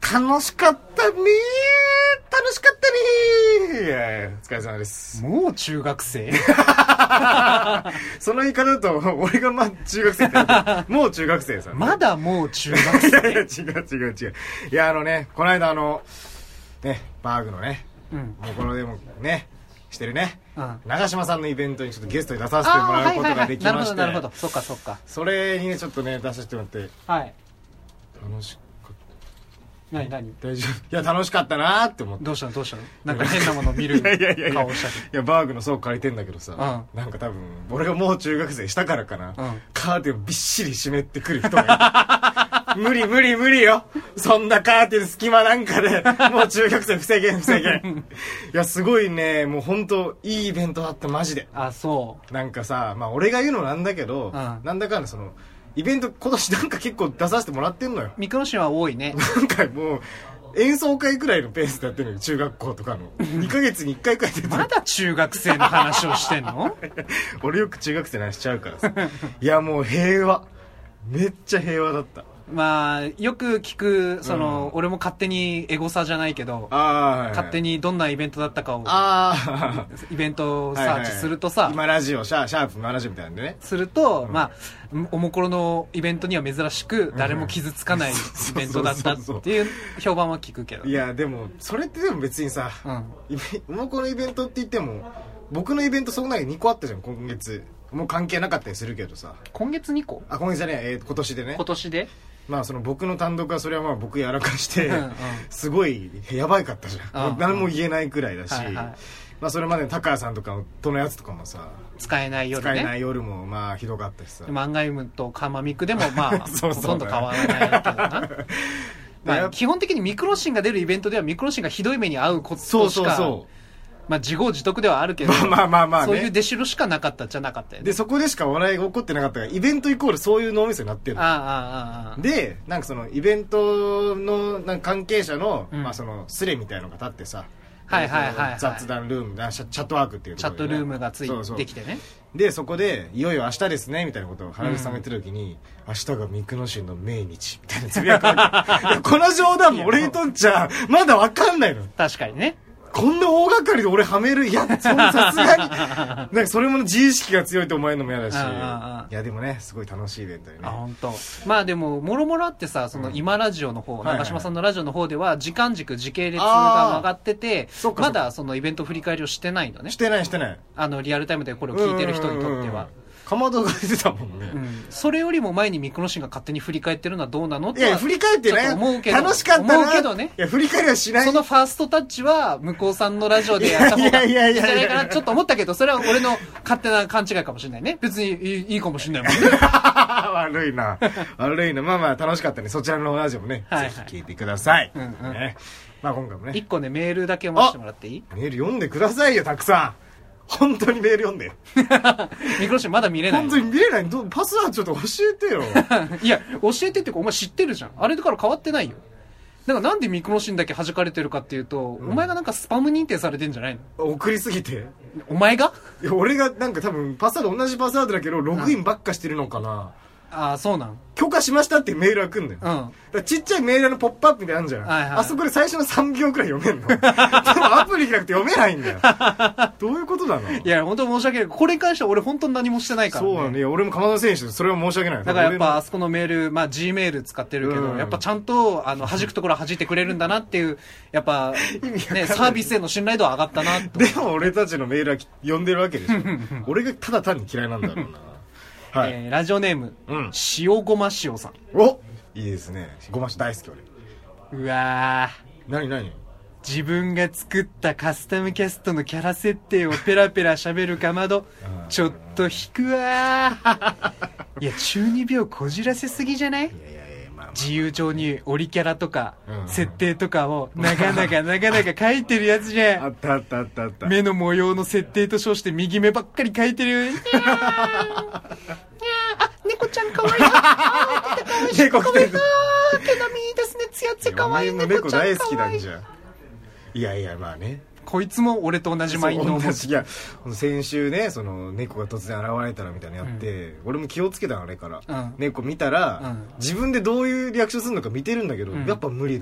楽しかったね楽しかったねお疲れ様です。 もう中学生その言い方だと俺が中学生ってもう中学生さ、 まだもう中学生いやいや違ういやこの間ねバーグのね、もうこのでもねしてるね、長嶋さんのイベントにちょっとゲストに出させてもらうことができまして、 なるほどそっかそれにねちょっとね出させてもらって、 はい、 楽しかった。 何大丈夫。いや楽しかったなーって思って。 どうしたのなんか変なもの見る顔をしたけど。 いやバーグの倉庫借りてんだけどさ、なんか多分俺がもう中学生したからかな、カーテンをびっしり閉めてくる人がいる無理よそんなカーテン隙間なんかでもう中学生防げんいやすごいね、もう本当いいイベントだったマジで。 あ、そうなんかさ、まあ俺が言うのなんだけど、なんだかんだそのイベント今年なんか結構出させてもらってんのよ。 ミクロシンは多いね。 なんかもう演奏会くらいのペースでやってるのよ、中学校とかの2ヶ月に1回くらい出てる。 まだ中学生の話をしてんの俺よく中学生の話しちゃうからさいやもう平和、めっちゃ平和だった。 まあよく聞く俺も勝手にエゴサじゃないけど、勝手にどんなイベントだったかをイベントをサーチするとさ、 今ラジオシャープ今ラジオみたいなんでねすると、まあおもころのイベントには珍しく誰も傷つかないイベントだったっていう評判は聞くけど、 いやでもそれってでも別にさ、おもころのイベントって言っても僕のイベントその中に2個あったじゃん今月。もう関係なかったりするけどさ。 今月2個？ 今月じゃね今年でね。 今年でまあその僕の単独はそれはまあ僕やらかしてすごいやばいかったじゃん。何も言えないくらいだし、まあそれまでの高谷さんとかとのやつとかもさ、使えない夜もまあひどかったしさ、 マンガイムとカマミクでもまあほとんど変わらないけどなまあ基本的にミクロシンが出るイベントではミクロシンがひどい目に遭うことしか、まあ自業自得ではあるけど、 まあ、ね、 そういう出しろしかなかったじゃなかったよね。 でそこでしか笑いが起こってなかったから、イベントイコールそういう脳みそになってる。でなんかそのイベントのなんか関係者の、まあそのスレみたいのが立ってさ、雑談ルーム、チャットワークっていうところで、ね、 チャットルームがついてきてね。 でそこでいよいよ明日ですねみたいなことを原口さんが言ってる時に、明日がミクノシンの命日みたいなつぶやくわけいやこの冗談も俺にとっちゃまだ分かんないの。 確かにね。 こんな大掛かりで俺はめる、いやさすがになんかそれも自意識が強いと思えるのも嫌だし、いやでもねすごい楽しいイベントでね。 本当。まあでももろもろあってさ、その今ラジオの方、長嶋さんのラジオの方では時間軸時系列が上がってて、まだそのイベント振り返りをしてないのね。してないリアルタイムでこれを聞いてる人にとっては。 かまどが出てたもんね、 それよりも前にミクロシンが勝手に振り返ってるのはどうなのって。 いや振り返ってね、楽しかったな思うけどね。 いや振り返りはしない。 そのファーストタッチは向こうさんのラジオでやった方がいいんじゃないかなちょっと思ったけど、それは俺の勝手な勘違いかもしれないね。別にいいかもしれないもんね悪いなまあまあ楽しかったね。そちらのラジオもね、ぜひ聞いてください。まあ今回もね 1個ねメールだけ読ませてもらっていい？ メール読んでくださいよ、たくさん。本当にメール読んでミクロシンまだ見れない。 本当に見れない。パスワードちょっと教えてよいや教えてっていうかお前知ってるじゃん。あれだから変わってないよ。だからなんでミクロシンだけ弾かれてるかっていうと、お前がなんかスパム認定されてんじゃないの？ 送りすぎて。 お前が？ いや俺がなんか多分パスワード同じパスワードだけどログインばっかしてるのかな。 ああそうなん。 許可しましたっていうメールが来るんだよ。だからちっちゃいメールのポップアップみたいなのあるじゃん。あそこで最初の3秒くらい読めんのでもアプリじゃなくて読めないんだよどういうことなの？いや本当申し訳ない。これに関しては俺本当に何もしてないからね。 そうなんだよ。俺も鎌田選手それは申し訳ない。 だからやっぱあそこのメール、まあ G メール使ってるけど、やっぱちゃんと弾くところは弾いてくれるんだなっていう、やっぱねサービスへの信頼度は上がったなと。 でも俺たちのメールは読んでるわけでしょ俺がただ単に嫌いなんだろうなラジオネーム、塩ごま塩さん。 お、いいですね。ごま塩大好き俺。うわー。何自分が作ったカスタムキャストのキャラ設定をペラペラ喋るかまどちょっと引くわいや中二病こじらせすぎじゃない？自由帳にオリキャラとか設定とかを長々書いてるやつじゃん。 あった目の模様の設定と称して右目ばっかり書いてるよ。あ、猫ちゃんかわいい。 猫来てる。 毛並みいいですね。ツヤツヤかわいい。 猫大好きなんじゃん。いやまあね。 こいつも俺と同じマインドを持つ。 いや先週ねその猫が突然現れたらみたいなのやって、俺も気をつけたのあれから、猫見たら、自分でどういうリアクションするのか見てるんだけど、やっぱ無理だね。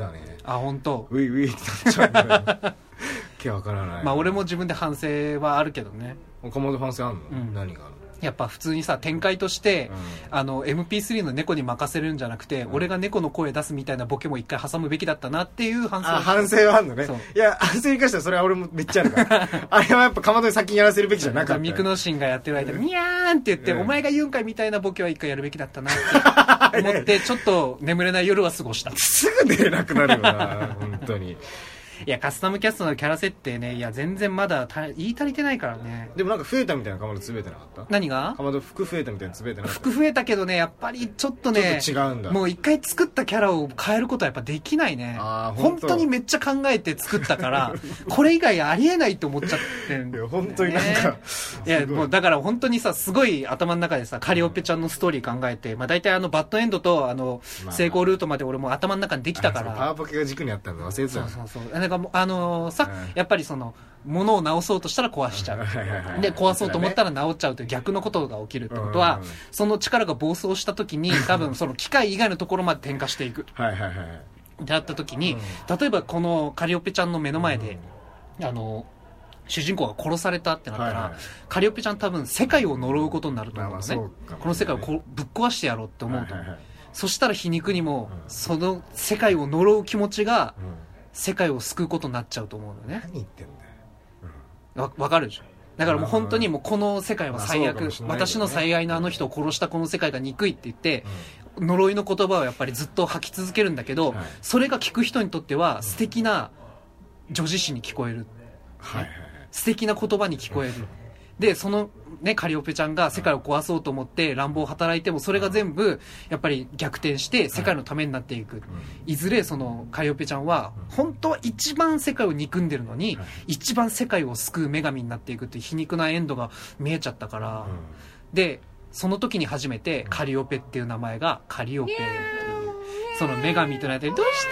あ、本当。 ウィウィってなっちゃうんだよ気わからない。 まあ俺も自分で反省はあるけどね。 岡本反省あんの、何があるの？ やっぱ普通にさ、展開として、MP3 の猫に任せるんじゃなくて、俺が猫の声出すみたいなボケも一回挟むべきだったなっていう反省。 あ、反省はあんのね。いや、反省に関してはそれは俺もめっちゃあるからあれはやっぱかまどに先にやらせるべきじゃなかった。 ミクノシンがやってる間にニャーンって言って、お前が言うんかいみたいなボケは一回やるべきだったなって思ってちょっと眠れない夜は過ごしたすぐ寝れなくなるよな本当に。 いや、カスタムキャストのキャラ設定ね、いや全然まだ言い足りてないからね。 でもなんか増えたみたいなかまどつぶえてなかった？ 何が？ かまど服増えたみたいなつぶえてなかった？ 服増えたけどね、やっぱりちょっとね、 ちょっと違うんだ。 もう一回作ったキャラを変えることはやっぱできないね。本当にめっちゃ考えて作ったからこれ以外ありえないと思っちゃってん、 いや本当になんかいやもうだから本当にさ、すごい頭の中でさ、カリオペちゃんのストーリー考えて、まあ大体バッドエンドと成功ルートまで俺も頭の中にできたから、 パワーポケが軸にあったんだ忘れてた。 そうなんかもうさ、やっぱりその物を直そうとしたら壊しちゃうで、壊そうと思ったら直っちゃうという逆のことが起きるってことは、その力が暴走した時に多分その機械以外のところまで転化していくであった時に、例えばこのカリオペちゃんの目の前で主人公が殺されたってなったら、カリオペちゃん多分世界を呪うことになると思うんだね。この世界をぶっ壊してやろうって思うと、そしたら皮肉にもその世界を呪う気持ちが世界を救うことになっちゃうと思うのね。 何言ってんだよ。 わかるでしょ。だからもう本当にもうこの世界は最悪、私の最愛のあの人を殺したこの世界が憎いって言って、呪いの言葉をやっぱりずっと吐き続けるんだけど、それが聞く人にとっては素敵な叙事詩に聞こえる、素敵な言葉に聞こえる。でそのね、カリオペちゃんが世界を壊そうと思って乱暴を働いても、それが全部やっぱり逆転して世界のためになっていく。いずれそのカリオペちゃんは本当は一番世界を憎んでるのに、一番世界を救う女神になっていくっていう皮肉なエンドが見えちゃったから、でその時に初めてカリオペっていう名前がカリオペっていう、その女神となって、どうした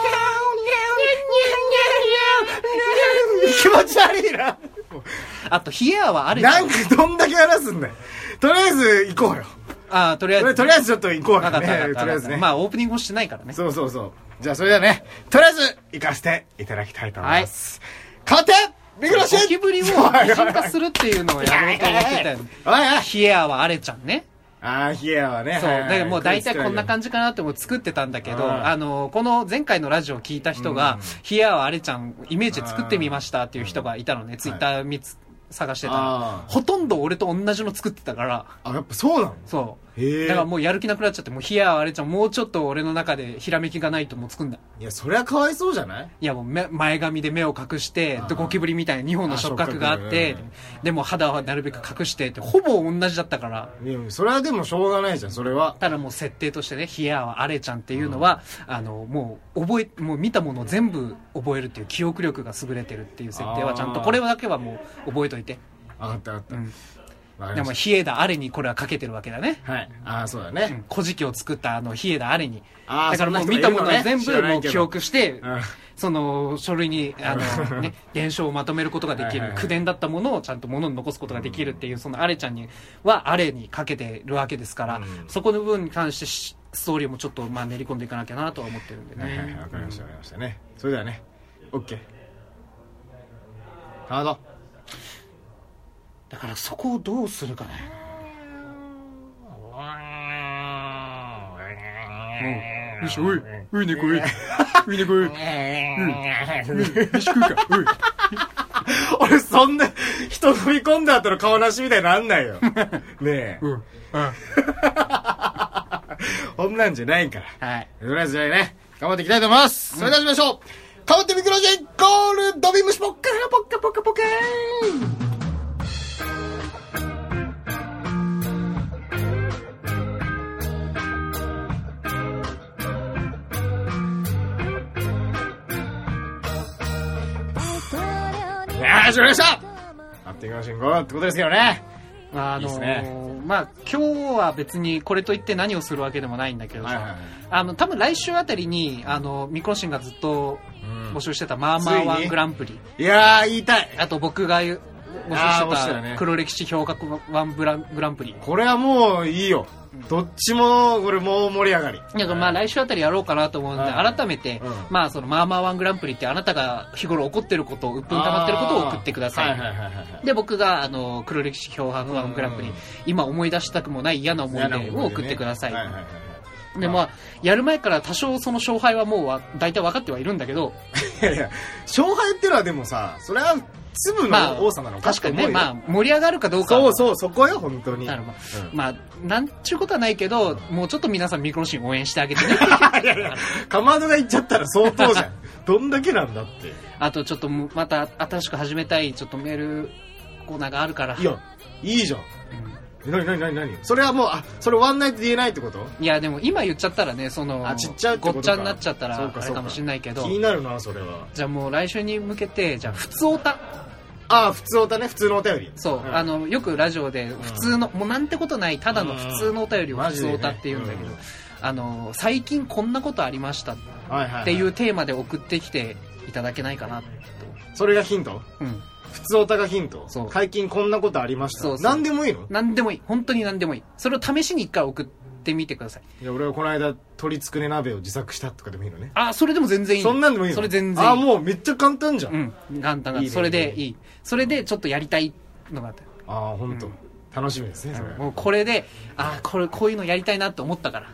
の気持ち悪いな。 あとヒエアはあれなんかどんだけ話すんだよ。とりあえず行こうよ。 とりあえずちょっと行こうよね。とりあえずね。 まあオープニングもしてないからね。 そうじゃあそれではね、とりあえず行かせていただきたいと思います。変わってミクロシンゴキブリを擬人化するっていうのをやろうと思ってたよね。ヒエアはあれちゃんね。 ヒエアはね。 そう。だからもう大体こんな感じかなって作ってたんだけど、この前回のラジオを聞いた人が、ヒエアはあれちゃんイメージで作ってみましたっていう人がいたのね。ツイッター探してたら、ほとんど俺と同じの作ってたから。 やっぱそうなの？ そう。だからもうやる気なくなっちゃって、もうヒエアはあれちゃんもうちょっと俺の中でひらめきがないともう作んだ。 いや、それはかわいそうじゃない？ いやもう前髪で目を隠して、ゴキブリみたいな2本の触覚があって、でも肌はなるべく隠してって、ほぼ同じだったから。 いや、それはでもしょうがないじゃん、それは。 ただもう設定としてね、ヒエアはあれちゃんっていうのは、もう見たものを全部覚えるっていう記憶力が優れてるっていう設定はちゃんと、これだけはもう覚えといて。 分かった。 でもヒエダアレにこれはかけてるわけだね。 はい。そうだね。 古事記を作ったヒエダアレに。だからもう見たものは全部もう記憶して、その書類に伝承をまとめることができる。口伝だったものをちゃんと物に残すことができるっていう、そのアレちゃんにはアレにかけてるわけですから、そこの部分に関してストーリーもちょっと練り込んでいかなきゃなとは思ってるんでね。 わかりましたね。それではね、OK。カード。 だからそこをどうするかね。よし、おい猫おい猫おい飯食うかおい。 俺そんな人飲み込んだ後の顔なしみたいになんないよねえ。こんなんじゃないから。 はい。 とりあえずじゃあね、頑張っていきたいと思います。それでは始めましょう。変わってミクロジンゴールドビムシポッカポッカポッカポッカーン。始まりました。あっていきましょうってことですけどね。 まあ今日は別にこれといって何をするわけでもないんだけどさ、多分来週あたりにミクロシンがずっと募集してたマーマーワングランプリ、 いやー言いたい。 あと僕が募集してた黒歴史評価ワングランプリ、 これはもういいよ。 どっちもこれもう盛り上がり。 なんかまあ来週あたりやろうかなと思うんで、改めて、まあそのまあまあワングランプリってあなたが日頃起こってることを、うっぷん溜まってることを送ってください。で、僕が黒歴史漂白ワングランプリ、今思い出したくもない嫌な思い出を送ってください。で、まあ、やる前から多少その勝敗はもう大体分かってはいるんだけど。 いやいや、勝敗ってのはでもさ、それは粒の多さなのか、 確かにね、まあ、盛り上がるかどうか。 そうそう、そこよ、本当に。 まあ、なんちゅうことはないけど、もうちょっと皆さんミクロシン応援してあげてね。 いやいや、かまどが言っちゃったら相当じゃん。どんだけなんだって。 あと、ちょっとまた新しく始めたい、ちょっとメールコーナーがあるから。 いや、いいじゃん。何それはもう、それワンナイトで言えないってこと？ いや、でも今言っちゃったらね、ちっちゃいごっちゃになっちゃったら、あれかもしれないけど。 気になるな、それは。 じゃあもう来週に向けて、じゃあ、普通オタ。 普通オタね、普通のお便り。 そう、よくラジオで、普通の、もうなんてことない、ただの普通のお便りを普通オタって言うんだけど、最近こんなことありましたっていうテーマで送ってきていただけないかなと。 それがヒント？うん。普通オタがヒント。 そう。 最近こんなことありました。そう。何でもいいの？ 何でもいい。本当に何でもいい。それを試しに一回送ってみてください。 いや、俺はこの間、鶏つくね鍋を自作したとかでもいいのね。 それでも全然いい。 そんなんでもいいの？ それ全然いい。 もうめっちゃ簡単じゃん。 うん。簡単だ。それでいい。それでちょっとやりたいのがあった。 本当。楽しみですね、それ。 もうこれで、こういうのやりたいなって思ったから。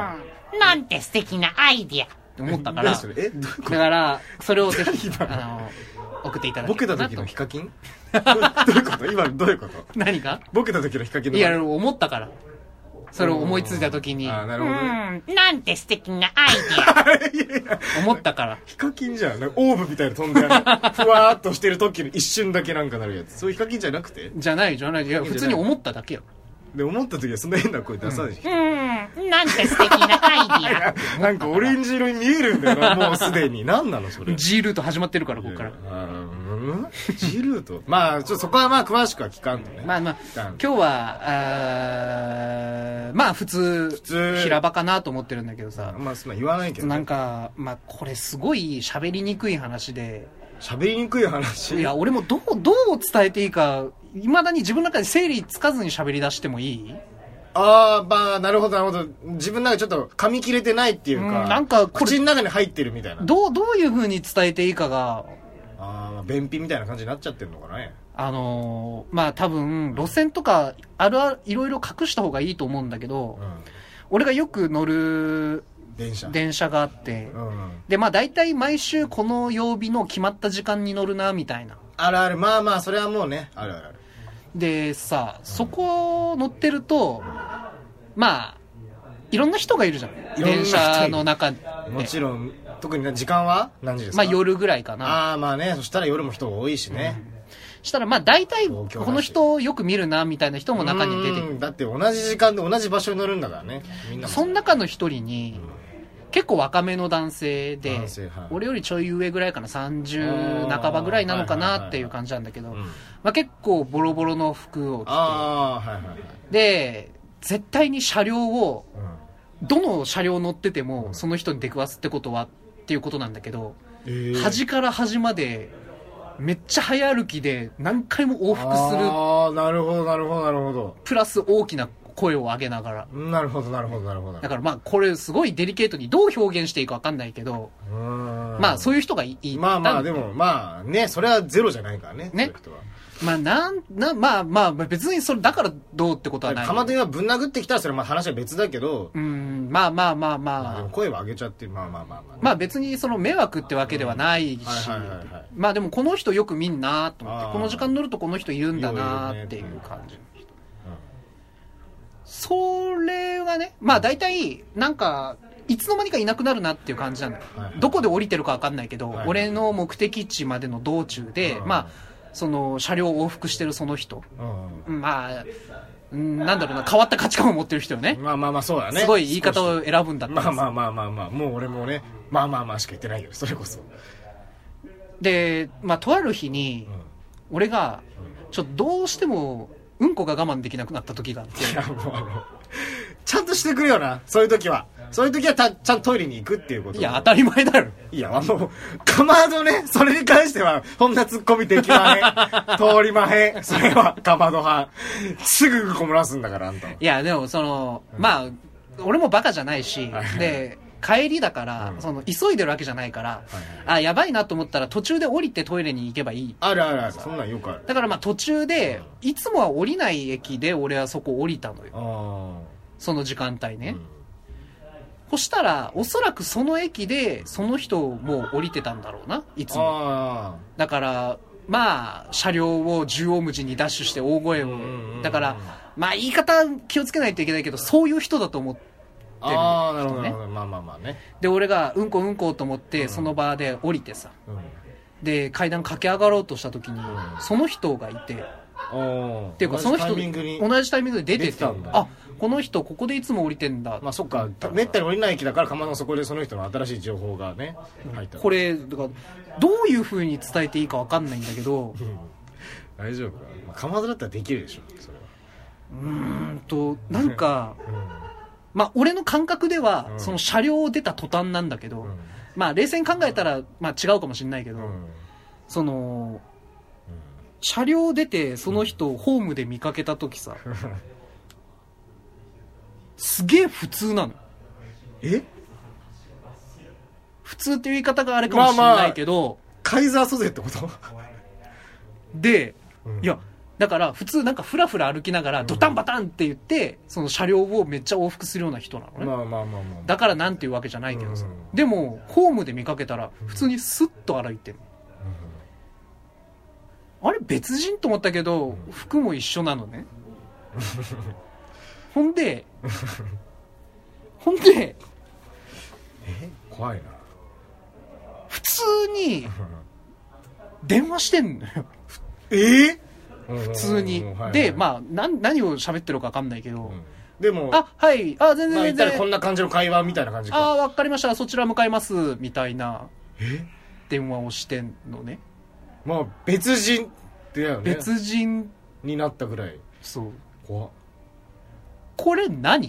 なんて素敵なアイディアって思ったから。だから、それをぜひ、送っていただきたいなと。 ボケた時のヒカキン？どういうこと？今どういうこと？ 何が？ ボケた時のヒカキンの。 いや、思ったから。それを思いついた時に。 なるほどね。 なんて素敵なアイディア。 思ったから。 ヒカキンじゃん。オーブみたいな飛んである。ふわーっとしてる時の一瞬だけなんかなるやつ。そういうヒカキンじゃなくて？ じゃない。いや、普通に思っただけよ。 で、思った時はそんな変な声出さないし。 なんて素敵なアイディア。なんかオレンジ色に見えるんだよな、もうすでに。何なのそれ。 G ルート始まってるから、ここから。 G ルート？まあ、そこはまあ詳しくは聞かんとね。 まあ、今日は、まあ普通、平場かなと思ってるんだけどさ。 まあ、そんな言わないけど。 なんか、まあこれすごい喋りにくい話で。 喋りにくい話？ いや、俺もどう伝えていいか、未だに自分の中で整理つかずに喋り出してもいい？ まあ、なるほど。自分の中でちょっと噛み切れてないっていうか、 なんか口の中に入ってるみたいな。 どういう風に伝えていいかが、 便秘みたいな感じになっちゃってるのかね。 まあ多分、路線とか、いろいろ隠した方がいいと思うんだけど、俺がよく乗る、電車があって、で、まあ大体毎週この曜日の決まった時間に乗るな、みたいな。 ある。まあ、それはもうね、ある。 でさ、そこ乗ってると、まあ、いろんな人がいるじゃん。電車の中で。 もちろん、特に時間は何時ですか？ まあ夜ぐらいかな。 まあね、そしたら夜も人が多いしね。 したらまあ大体、この人よく見るな、みたいな人も中に出てくる。 だって同じ時間で同じ場所に乗るんだからね。みんな。 その中の一人に、結構若めの男性で、俺よりちょい上ぐらいかな、30半ばぐらいなのかなっていう感じなんだけど、まあ結構ボロボロの服を着て、で、絶対に車両を、どの車両乗ってても、その人に出くわすってことはっていうことなんだけど、端から端まで、めっちゃ早歩きで何回も往復する。 なるほど。 プラス大きな声を上げながら。 なるほど。 だからまあこれすごいデリケートにどう表現していいか分かんないけど、まあそういう人がいた。 まあでもまあね、それはゼロじゃないからね。 ね。まあまあ別にそれだからどうってことはない。 かまどがぶん殴ってきたらそれまあ話は別だけど。 まあ。 でも声を上げちゃって、まあ。 まあ別にその迷惑ってわけではないし、まあでもこの人よく見んなと思って、この時間乗るとこの人いるんだなっていう感じの人。それはね、まあ大体なんかいつの間にかいなくなるなっていう感じなんだよ。どこで降りてるか分かんないけど、俺の目的地までの道中で、まあその車両を往復してるその人、まあなんだろうな、変わった価値観を持ってる人よね。 まあそうだね。 すごい言い方を選ぶんだったら。 まあもう俺もね、まあしか言ってないけど、それこそ。 で、まあとある日に俺がちょっとどうしてもうんこが我慢できなくなった時があって。 いやもうちゃんとしてくれよな、そういう時はちゃんとトイレに行くっていうこと。 いや当たり前だろ。 いやかまどね、それに関してはそんなツッコミできまへん通りまへん、それはかまど派すぐこ漏らすんだから、あんた。 いやでもまあ俺もバカじゃないし、で帰りだから、急いでるわけじゃないから、あやばいなと思ったら途中で降りてトイレに行けばいい。 あるあるある、そんなんよくある。 だからまあ途中で、いつもは降りない駅で俺はそこ降りたのよ、その時間帯ね、そしたらおそらくその駅でその人も降りてたんだろうな、いつも。だからまあ車両を縦横無尽にダッシュして大声を、だからまあ言い方気をつけないといけないけど、そういう人だと思ってる人ね。 ああなるほど、まあまあまあね。 で俺がうんこと思ってその場で降りてさ、で階段駆け上がろうとした時にその人がいて、っていうかその人同じタイミングで出てて、あこの人ここでいつも降りてんだ。 まあそっか、めったに降りない駅だからかまどそこでその人の新しい情報がね入った。 これだからどういう風に伝えていいか分かんないんだけど大丈夫か、かまどだったらできるでしょそれは。 なんかまあ俺の感覚ではその車両を出た途端なんだけど、まあ冷静に考えたらまあ違うかもしれないけど、その車両出てその人をホームで見かけた時さすげえ普通なの。普通っていう言い方があれかもしれないけど、 カイザー蘇生ってことで、いやだから普通なんかフラフラ歩きながらドタンバタンって言ってその車両をめっちゃ往復するような人なのね。だからなんていうわけじゃないけどさ、でもホームで見かけたら普通にスッと歩いてる。あれ別人と思ったけど服も一緒なのねほんで怖いな。 普通に電話してんのよ普通に。でまあ何を喋ってるか分かんないけど、 でもはい全然こんな感じの会話みたいな感じか。 分かりました、そちら向かいますみたいな電話をしてんのね。 まあ別人ってだよね。 別人になったぐらい。 そう。 怖っ。 これ何い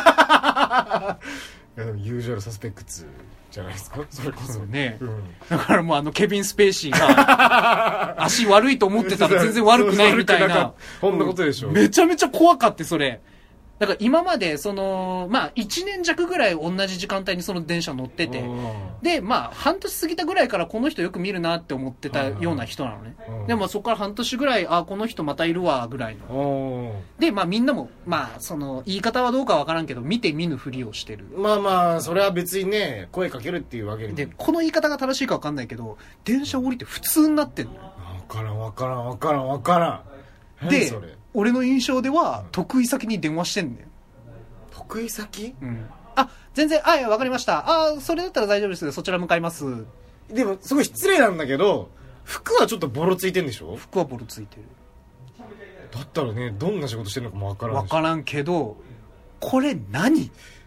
やでもユージュアルサスペクツじゃないですかそれこそね、だからもうケビン・スペイシーが足悪いと思ってたら全然悪くないみたいなこんなことでしょ。 めちゃめちゃ怖かってそれ。だから今までまあ1年弱ぐらい同じ時間帯にその電車乗ってて、でまあ半年過ぎたぐらいからこの人よく見るなって思ってたような人なのね。でもそこから半年ぐらいこの人またいるわぐらいので、まあみんなもまあその言い方はどうかわからんけど見て見ぬふりをしてる。 まあまあそれは別にね声かけるっていうわけにで、この言い方が正しいかわかんないけど電車降りて普通になってんのよ。 わからんで俺の印象では得意先に電話してんだよ。 得意先？ 全然わかりました、それだったら大丈夫です、そちら向かいます。 でもすごい失礼なんだけど服はちょっとボロついてんでしょ。 服はボロついてる。 だったらねどんな仕事してるのかもわからん。 わからんけどこれ何？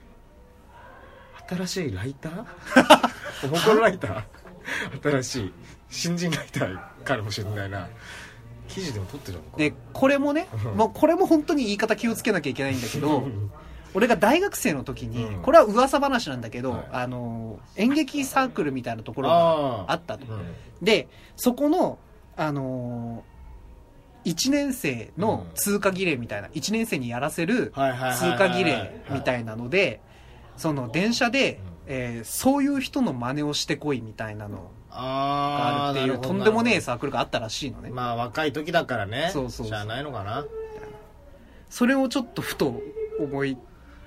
新しいライター？おもころライター？新しい新人ライターかもしれないな。記事でも撮ってるのか。 でこれもねもうこれも本当に言い方気をつけなきゃいけないんだけど俺が大学生の時に、これは噂話なんだけど、演劇サークルみたいなところがあったと。でそこの1年生の通過儀礼みたいな、1年生にやらせる通過儀礼みたいなので、その電車で、そういう人の真似をしてこいみたいなのがあるっていうとんでもねえサークルがあったらしいのね。 まあ若い時だからね。 そうしゃあないのかな。 それをちょっとふと思い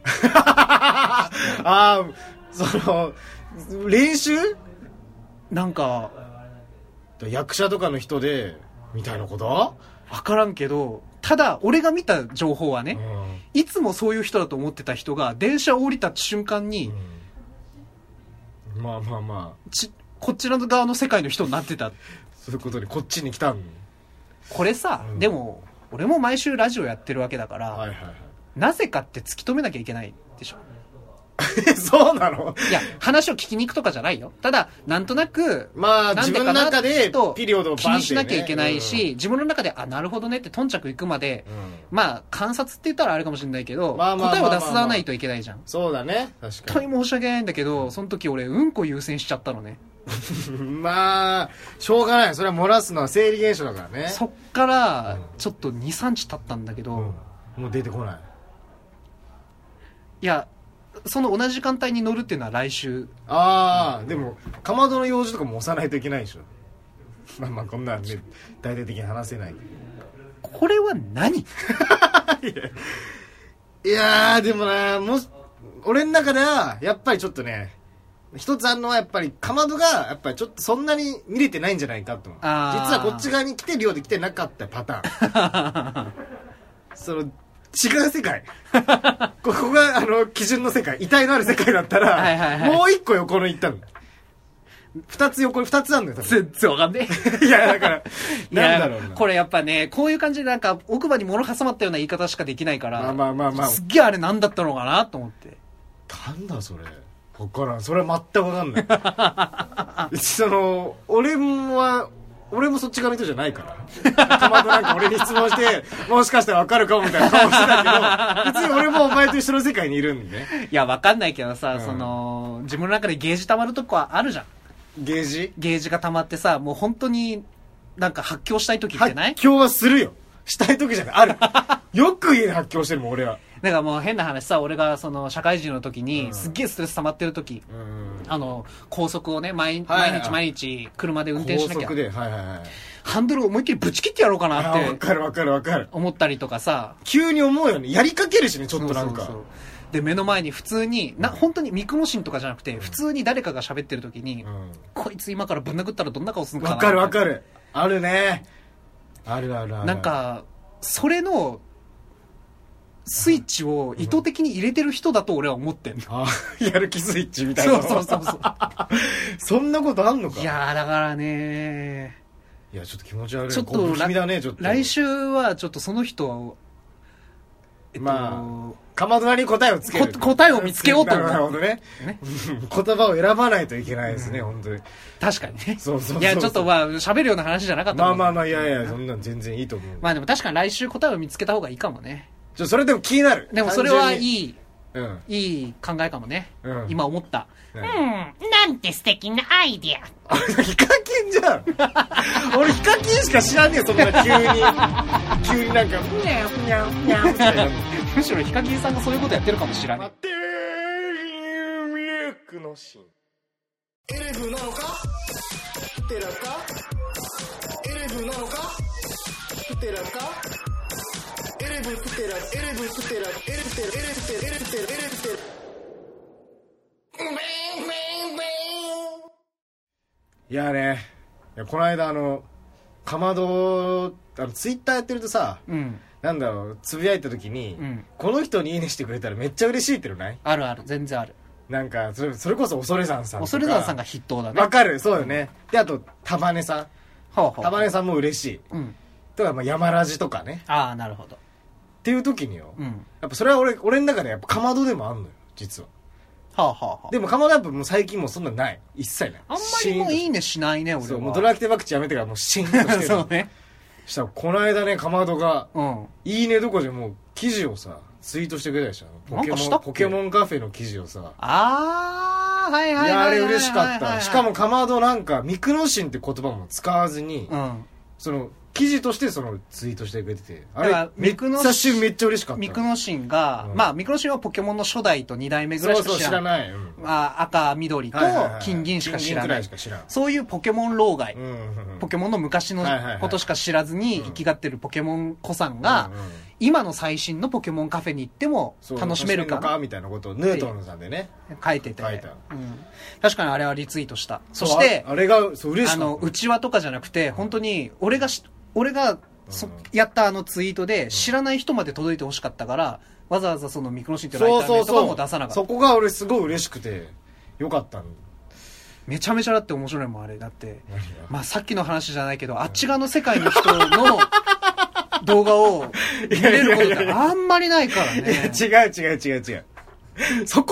練習なんか役者とかの人でみたいなこと？ 分からんけど、ただ俺が見た情報はね、いつもそういう人だと思ってた人が電車を降りた瞬間に、 まあこちら側の世界の人になってた。 そういうことでこっちに来たん。 これさ、でも俺も毎週ラジオやってるわけだから、なぜかって突き止めなきゃいけないでしょ。 そうなの？ いや、話を聞きに行くとかじゃないよ。ただ、なんとなく、 まあ、 なん自分のでかな中でとピリオドを気バンって、ね、 にしなきゃいけないし、自分の中で、あ、なるほどねって頓着行くまで、まあ、観察って言ったらあれかもしれないけど、答えを出さないといけないじゃん。 そうだね。確本当に申し訳ないんだけど、その時俺、うんこ優先しちゃったのね。 まあ、しょうがない。それは漏らすのは生理現象だからね。 そっから、ちょっと2、3日経ったんだけど、 もう出てこない。 いや、その同じ時間帯に乗るっていうのは来週。 ああ、でも、かまどの用事とかも押さないといけないでしょ。まあまあ、こんなんね、大々的に話せない。 これは何？ いやー、でもな、俺の中では、やっぱりちょっとね、一つあるのはやっぱりかまどがやっぱりちょっとそんなに見れてないんじゃないかと思う。実はこっち側に来て寮で来てなかったパターン。その違う世界。ここが基準の世界、遺体のある世界だったら、 はいはいはい、 もう一個横の行ったの。二つ横に二つあるのよ。 全然わかんねえ。いやだからなんだろうな。 これやっぱね、こういう感じでなんか奥歯に物挟まったような言い方しかできないから。 まあ。 すっげえあれ何だったのかなと思って。 なんだそれ。分からん。それは全く分かんない。俺もそっち側の人じゃないから。かまどなんか俺に質問して、もしかしたら分かるかもみたいな顔してたけど、別に俺もお前と一緒の世界にいるんでね。 いや、分かんないけどさ、自分の中でゲージ溜まるとこはあるじゃん。 ゲージが溜まってさ、もう本当になんか発狂したい時ってない？ 発狂はするよ。したい時じゃない。ある。よく家で発狂してるもん、俺は。 だからもう変な話さ、俺がその社会人の時に、すっげえストレス溜まってる時、高速をね、毎日車で運転しなきゃ。 高速で、 ハンドルを思いっきりぶち切ってやろうかなって。 わかる。 思ったりとかさ。 急に思うよね。やりかけるしね、ちょっとなんか。そうで、目の前に普通に、本当にミクノシンとかじゃなくて、普通に誰かが喋ってる時に、こいつ今からぶん殴ったらどんな顔するのかな。 わかる。あるね。ある。 なんか、それの、スイッチを意図的に入れてる人だと俺は思ってんの。 やる気スイッチみたいな。 そう。 そんなことあんのか。 いやだからね。 いや、ちょっと気持ち悪い。 ちょっと、 不気味だね、ちょっと。 来週はちょっとその人は、 かまどなりに答えをつける。 答えを見つけようと思う。 なるほどね。言葉を選ばないといけないですね、本当に。 確かにね。 そう。 いや、ちょっと喋るような話じゃなかったもん。 まあ、いや、そんなん全然いいと思う。 まあでも確かに来週答えを見つけた方がいいかもね。 それでも気になる。 でもそれはいい考えかもね。今思った。 なんて素敵なアイディア。 ヒカキンじゃん。俺ヒカキンしか知らねえよ、そんな急になんか、ふにゃふにゃふにゃみたいな。 むしろヒカキンさんがそういうことやってるかもしれない。 待ってー、ミルクのシーン。エレブなのかプテラかエレブなのかプテラかエレブプテラエレブプテラエレブプテラエレブプテラエレブプテラエレブプテラエレブプテラいやね、この間かまどツイッターやってるとさ、なんだろう、つぶやいた時に、この人にいいねしてくれたらめっちゃ嬉しいってのない？ ある、全然ある。 なんかそれこそ恐山さんとか。 恐山さんが筆頭だね。 わかる、そうよね。で、あと束ねさん。束ねさんも嬉しい。とか山ラジとかね。 ああ、なるほど。 っていう時によ、やっぱそれは俺の中でやっぱかまどでもあんのよ、実は。でもかまどやっぱもう最近もうそんなない、一切ない。 あんまりもういいねしないね、俺は。 そう、もうドラキティバクチやめてからもうシーンとしてる。 そうね。 したらこの間ね、かまどが、いいねどころでもう記事をさツイートしてくれたでしょ。ポケモンカフェの記事をさ。 はい。 いや、あれ嬉しかった。しかもかまどなんかミクノシンって言葉も使わずに、その記事としてそのツイートしてくれてて、あれめっちゃ嬉しかった。 ミクノシンが、ミクノシンはポケモンの初代と2代目ぐらいしか知らない。赤、緑と金銀しか知らない。そういうポケモン老害、ポケモンの昔のことしか知らずに生きがってるポケモン子さんが、今の最新のポケモンカフェに行っても楽しめるかみたいなことをヌートンさんでね書いてて、確かにあれはリツイートした。そしてあれが嬉しかった。 内輪とかじゃなくて本当に俺がやったツイートで知らない人まで届いてほしかったから、わざわざそのミクノシンってライター名とかも出さなかった。 そこが俺すごい嬉しくてよかったの。 めちゃめちゃだって面白いもんあれ。だってさっきの話じゃないけど、あっち側の世界の人の動画を見れることってあんまりないからね。 違う。そこ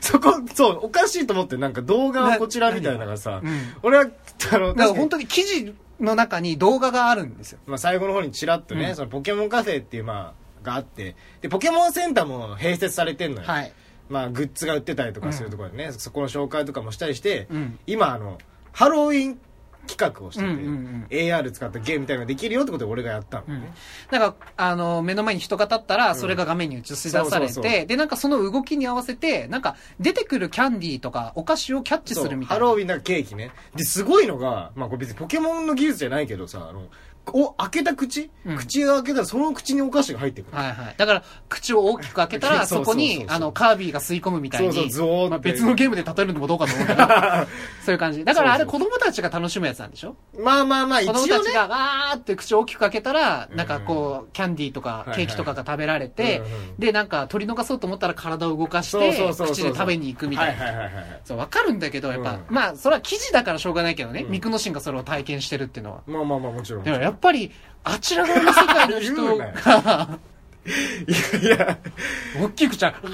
そうおかしいと思って、なんか動画はこちらみたいなのがさ、俺はだから本当に記事の中に動画があるんですよ。 まあ最後の方にチラッとね、そのポケモンカフェっていうまあがあって、でポケモンセンターも併設されてんのよ。 はい。 まあグッズが売ってたりとかするところでね、そこの紹介とかもしたりして、今ハロウィン企画をしてて、AR 使ったゲームみたいなのができるよってことで俺がやったのね。 だから目の前に人が立ったらそれが画面に映し出されて、でなんかその動きに合わせてなんか出てくるキャンディーとかお菓子をキャッチするみたいな。 ハロウィンなんかケーキね。ですごいのが、まあこれ別にポケモンの技術じゃないけどさ、開けた口が開けたらその口にお菓子が入ってくる。 はいはい。だから口を大きく開けたらそこにカービィが吸い込むみたいに。 そうゾーンって、 別のゲームで例えるのもどうかと思うけどそういう感じ。だからあれ子供たちが楽しむやつなんでしょ。 まあ一応ね、 子供たちがわーって口を大きく開けたらなんかこうキャンディーとかケーキとかが食べられて、でなんか取り逃そうと思ったら体を動かして口で食べに行くみたいな。そうわかるんだけど、やっぱまあそれは記事だからしょうがないけどね、ミクノシンがそれを体験してるっていうのはまあもちろん。 でもやっぱりあちら側の世界の人がいや大きい口は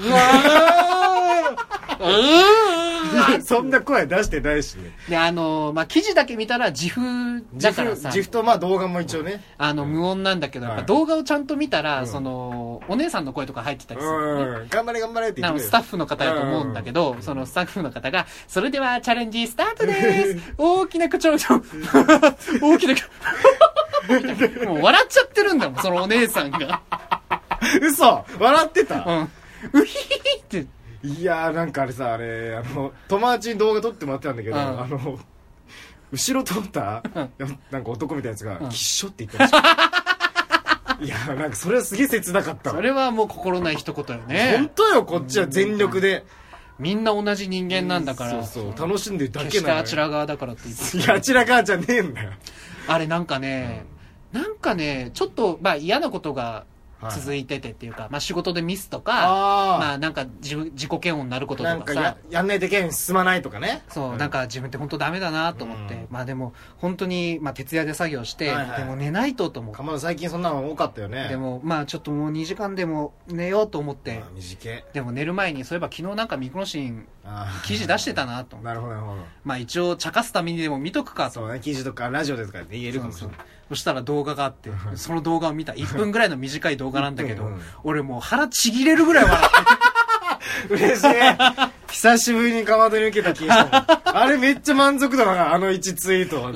そんな声出してないしね。 でまあ記事だけ見たら自負だからさ、 自負とまあ動画も一応ね無音なんだけど、やっぱ動画をちゃんと見たら、そのお姉さんの声とか入ってたりする、 頑張れって言ってスタッフの方だと思うんだけど、そのスタッフの方がそれではチャレンジスタートです大きな口を大きなもう笑っちゃってるんだもん、そのお姉さんが嘘笑ってた。 うひひひって。 いやーなんかあれさ、友達に動画撮ってもらってたんだけど、後ろ通った、なんか男みたいなやつが、きっしょって言ってましたいやーなんかそれはすげえ切なかったわ。 それはもう心ない一言よね。 本当よ、こっちは全力で、 みんな同じ人間なんだから、 そう楽しんでるだけなのよ。 決してあちら側だからって言って。 いやあちら側じゃねえんだよ。 あれなんかね、ちょっっと嫌なことが続いててっていうか、まあ仕事でミスとか、まあなんか自己嫌悪になることとかさ、 なんかやんないといけない進まないとかね。 そう、なんか自分って本当ダメだなと思って、まあでも本当にまあ徹夜で作業して、でも寝ないと思って。 かまど最近そんなの多かったよね。 でもまあちょっともう2時間でも寝ようと思って、 短い。 でも寝る前にそういえば昨日なんかミクノシン記事出してたなと。 なるほど。 まあ一応茶化すためにでも見とくかと。 そうね、記事とかラジオですから言えるかもしれない。 そしたら動画があって、その動画を見た。1分ぐらいの短い動画なんだけど、俺もう腹ちぎれるぐらい笑って嬉しい。久しぶりにかまどに受けた気がしたもん。あれめっちゃ満足度だな、1ツイート。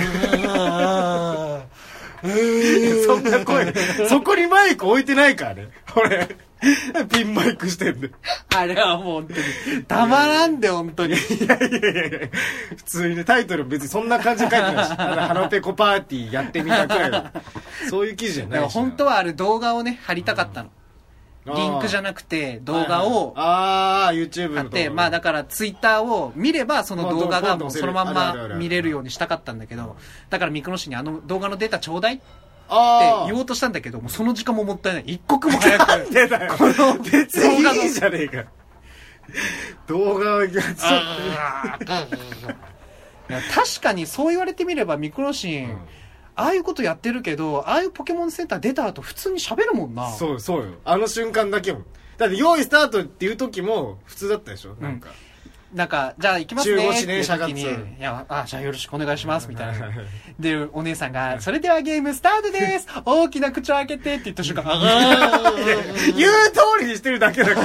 そんな声、そこにマイク置いてないからね。俺、ピンマイクしてんで。 あれはもう本当に、たまらんで、本当に。いや。 普通にね、タイトル別にそんな感じで書いてないし、ハロペコパーティーやってみたくらいだ。そういう記事じゃないし。 本当はある動画をね、貼りたかったの。リンクじゃなくて動画を YouTube 貼って、まあだからツイッターを見ればその動画がもうそのまんま見れるようにしたかったんだけど、だからミクノシに動画のデータちょうだいって言おうとしたんだけど、もうその時間ももったいない。一刻も早く。 なんでだよ。この別にいいじゃねえか。動画を確かにそう言われてみればミクノシン、ああいうことやってるけど、ああいうポケモンセンター出た後普通に喋るもんな。 そうよ。あの瞬間だけも。だって用意スタートっていう時も普通だったでしょ。 なんかじゃあ行きますねっていう時に、 じゃあよろしくお願いしますみたいな。でお姉さんがそれではゲームスタートです。大きな口を開けてって言った瞬間、 言う通りにしてるだけだから。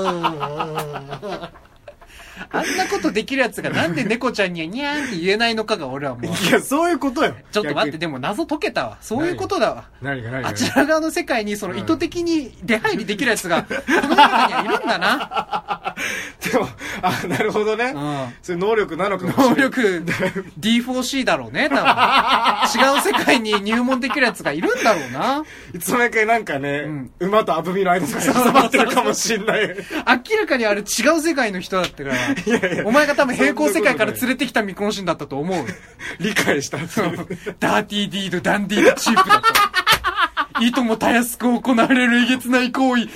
あんなことできるやつがなんで猫ちゃんにはニャーンって言えないのかが俺はもう。 いや、そういうことよ。 ちょっと待って、でも謎解けたわ。そういうことだわ。 何があちら側の世界にその意図的に出入りできるやつが、この中にはいるんだな。 でも、なるほどね。それ能力なのかもしれない。 能力、D4C だろうね、多分。違う世界に入門できるやつがいるんだろうな。 いつの間にかなんかね、馬とアブミの間とかに挟まってるかもしんない。 明らかにあれ違う世界の人だってから。お前が多分平行世界から連れてきたミクノシンだったと思う。 理解した。 ダーティーディード、ダンディード、チープだった。いともたやすく行われるえげつない行為。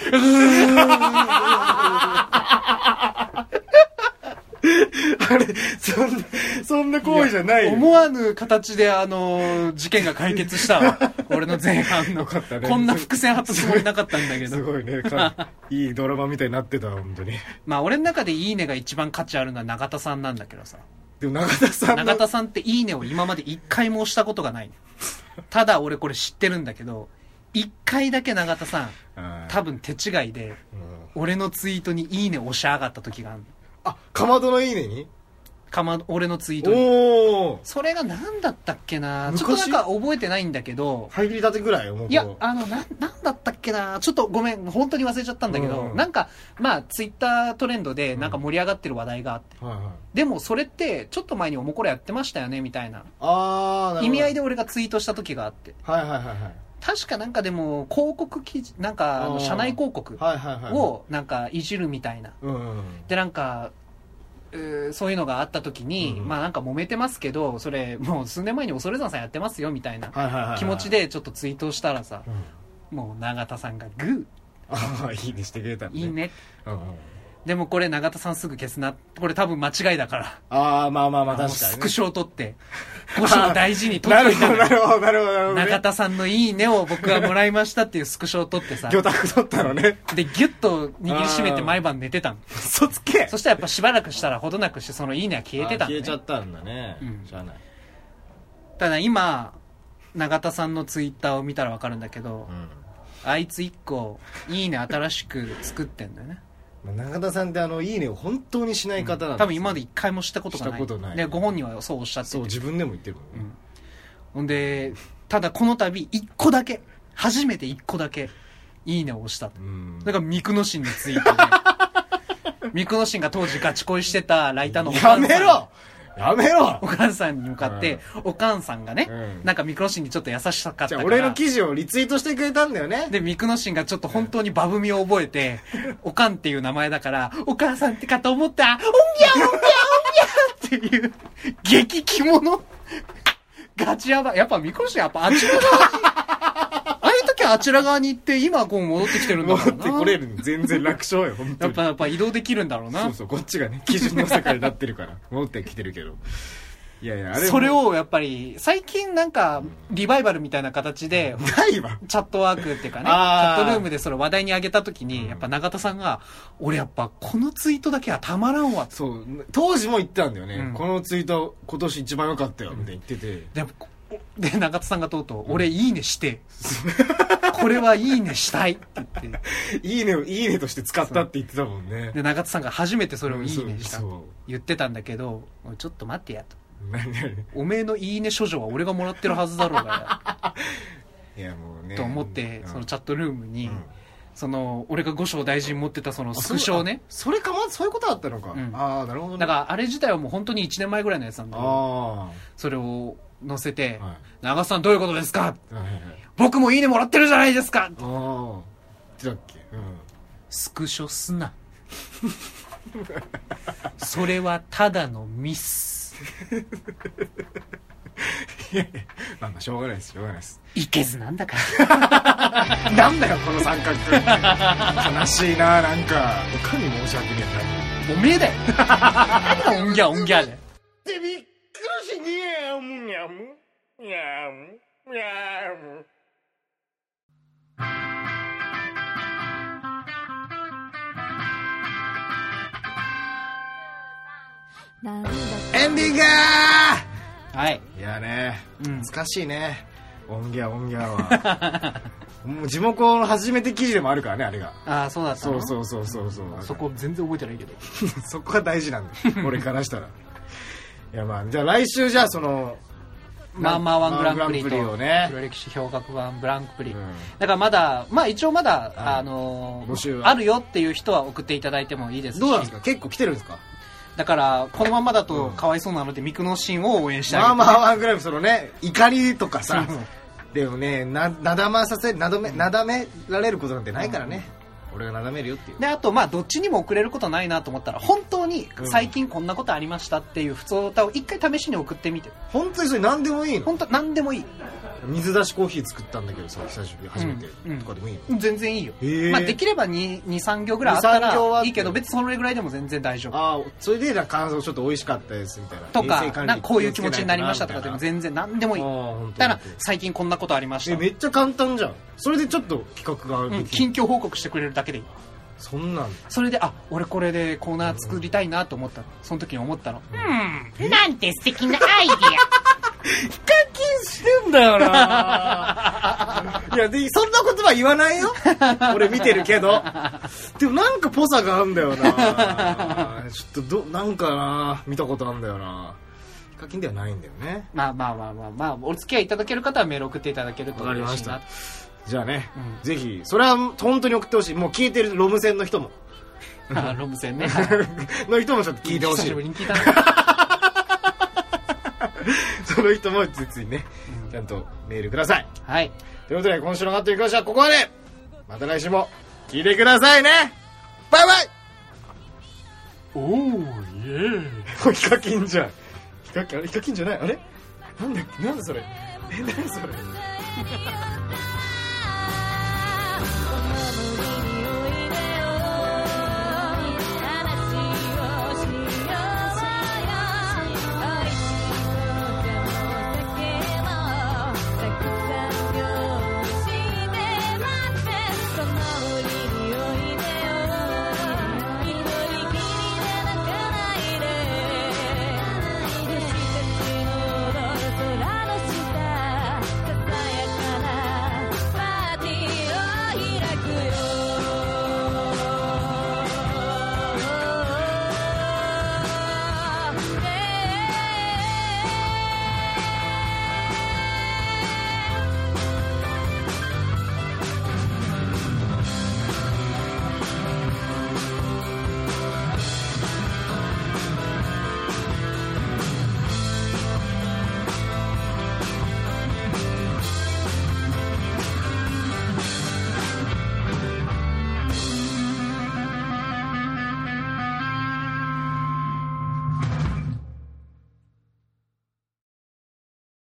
あれそんな行為じゃないよ。 思わぬ形で事件が解決したわ俺の前半の、 よかったね、 こんな伏線張ったつもりなかったんだけどすごいねいいドラマみたいになってたわ本当に。 まあ俺の中でいいねが一番価値あるのは永田さんなんだけどさ。 でも永田さんっていいねを今まで一回も押したことがないただ俺これ知ってるんだけど、一回だけ永田さん多分手違いで俺のツイートにいいね押し上がった時があるの。 あ、かまどのいいねに俺のツイートに。 おー、 それが何だったっけな、ちょっとなんか覚えてないんだけど、 入りたてぐらいよ。もういやなんだったっけな、ちょっとごめん本当に忘れちゃったんだけど、なんかまあツイッタートレンドでなんか盛り上がってる話題があって、でもそれってちょっと前におもこれやってましたよねみたいな意味合いで俺がツイートした時があって、確かなんかでも広告記事なんか社内広告をなんかいじるみたいな、でなんかそういうのがあった時に、まあなんか揉めてますけど、それもう数年前に恐山さんやってますよみたいな気持ちでちょっとツイートしたらさ、もう永田さんがグーいいねしてくれたんで、 いいね、でもこれ永田さんすぐ消すな、これ多分間違いだから、 まあ確かに、 スクショを取って5章大事に取っといたの。 なるほど永田さんのいいねを僕がもらいましたっていうスクショを取ってさ、 魚拓取ったのね。 でギュッと握りしめて毎晩寝てたの。 嘘つけ。 そしたらやっぱしばらくしたらほどなくしてそのいいねは消えてたんだね。 消えちゃったんだね、しゃあない。 ただ今永田さんのツイッターを見たら分かるんだけど、あいつ1個いいね新しく作ってんだよね。 永田さんっていいねを本当にしない方なんです、 多分今まで一回もしたことがない。 したことない。 でご本人はそうおっしゃってて、 そう自分でも言ってるもんね。 ほんでただこの度1個だけ、初めて1個だけいいねを押したと。だからミクノシンのツイートでミクノシンが当時ガチ恋してたライターのお母さん、 やめろお母さんに向かって、お母さんがね、なんかミクノシンにちょっと優しかったから、 俺の記事をリツイートしてくれたんだよね。 でミクノシンがちょっと本当にバブみを覚えておかんっていう名前だからお母さんってかと思ったおんぎゃおんぎゃおんぎゃっていう激キモのガチヤバ。やっぱミクノシンやっぱあちら側にああいう時はあちら側に行って今こう戻ってきてるんだろうな。 戻ってこれるの全然楽勝よ本当に。 やっぱ移動できるんだろうな。 そうこっちがね基準の世界になってるから戻ってきてるけど、いやあれそれをやっぱり最近なんかリバイバルみたいな形でチャットワークっていうかね、チャットルームでそれ話題に上げた時にやっぱ永田さんが俺やっぱこのツイートだけはたまらんわ。 そう当時も言ったんだよね、このツイート今年一番良かったよみたいに言ってて、 で永田さんがとうとう俺いいねしてこれはいいねしたいって言っていいねをいいねとして使ったって言ってたもんね。 で永田さんが初めてそれをいいねしたって言ってたんだけど、ちょっと待ってやと、おめえのいいね処女は俺がもらってるはずだろうがいやもうねと思って、そのチャットルームに、その俺が五章大事に持ってたそのスクショをね、 そういうことだったのか、なるほどね。 だからあれ自体はもう本当に1年前ぐらいのやつなんだけど、それを載せて、長瀬さんどういうことですか、僕もいいねもらってるじゃないですかってだっけ、 スクショすなそれはただのミスいやまあしょうがないですいけずなんだからなんだよこの三角悲しいな。なんかおかに申し訳ねえな。おめえだよ何がオンギャオンギャでってびっくりしにゃむにゃむにゃむにゃむ。エンディングはい。 いやね、懐かしいね。オンギャはもう地元の初めて記事でもあるからねあれが。 ああそうだったの。 そうそこ全然覚えてないけどそこが大事なんだ俺からしたら。いやまあじゃあ来週じゃあそのワングランプリとをね、 黒歴史氷河版ブランクプリ、だからまだ一応まだ募集あるよっていう人は送っていただいてもいいですし。 どうなんですか、結構来てるんですか。 だからこのままだとかわいそうなのでミクノシンを応援してあげて、 ワングランプリそのね怒りとかさでもねなだめられることなんてないからね、俺がなだめるよっていう。 であとどっちにも送れることないなと思ったら本当に最近こんなことありましたっていう普通歌を一回試しに送ってみて。 本当にそれ何でもいいの。 本当何でもいい。 水出しコーヒー作ったんだけどさ、久しぶり初めてとかでもいいの？ 全然いいよ。まあできれば2,3 行ぐらいあったらいいけど、別にそれぐらいでも全然大丈夫。 ああ、それで感想ちょっと美味しかったですみたいな。 とか、なんかこういう気持ちになりましたとかでも全然何でもいい。だから最近こんなことありました。 めっちゃ簡単じゃん。それでちょっと企画が近況報告してくれるだけでいい。 そんなんそれで、俺これでコーナー作りたいなと思ったの。その時に思ったの。 なんて素敵なアイディア。 ヒカキンしてんだよないや、で、そんな言葉言わないよ。俺見てるけど。でもなんかぽさがあるんだよなちょっとなんかな見たことあるんだよな。ヒカキンではないんだよね。 まあ、お付き合いいただける方はメール送っていただけると嬉しいな。 じゃあね、ぜひ、それは本当に送ってほしい。もう聞いてるロム線の人も。 ロム線ね。 の人もちょっと聞いてほしい。 久しぶりに聞いたその人も実にね、ちゃんとメールください。 はい。 ということで、今週のカットに関してはここまで。また来週も聞いてくださいね。バイバイ。 おー、イエーイ。 ヒカキンじゃん。ヒカキンじゃないあれなんだそれ。何それ。